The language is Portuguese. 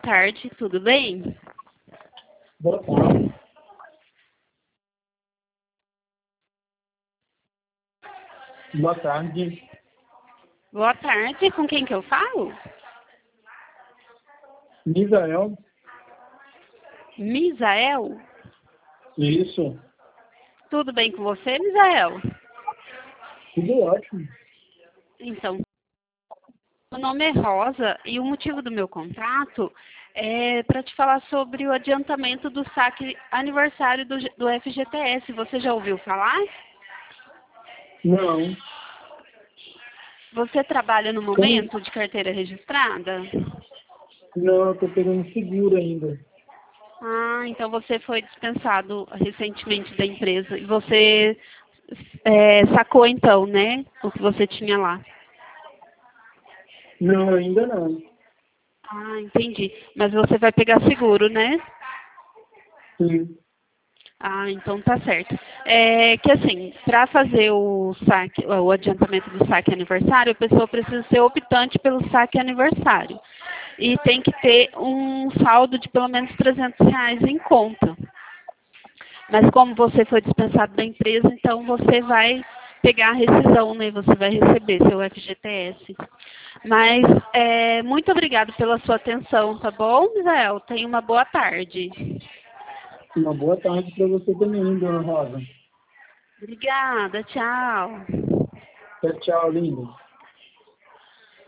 tarde, tudo bem? Boa tarde. Boa tarde. Boa tarde, com quem que eu falo? Misael. Misael? Isso. Tudo bem com você, Misael? Tudo ótimo. Então, meu nome é Rosa e o motivo do meu contato é para te falar sobre o adiantamento do saque aniversário do FGTS. Você já ouviu falar? Não. Você trabalha no Como? momento de carteira registrada? Não, eu tô pegando seguro ainda. Ah, então você foi dispensado recentemente da empresa e você sacou então, né, o que você tinha lá. Não, ainda não. Ah, entendi. Mas você vai pegar seguro, né? Sim. Ah, então tá certo. É que assim, para fazer o saque, o adiantamento do saque aniversário, a pessoa precisa ser optante pelo saque aniversário. E tem que ter um saldo de pelo menos R$ 300 em conta. Mas como você foi dispensado da empresa, então você vai pegar a rescisão, né? Você vai receber seu FGTS. Mas muito obrigado pela sua atenção, tá bom, Misael? Tenha uma boa tarde. Uma boa tarde para você também, dona Rosa. Obrigada, tchau. Tchau, tchau, linda.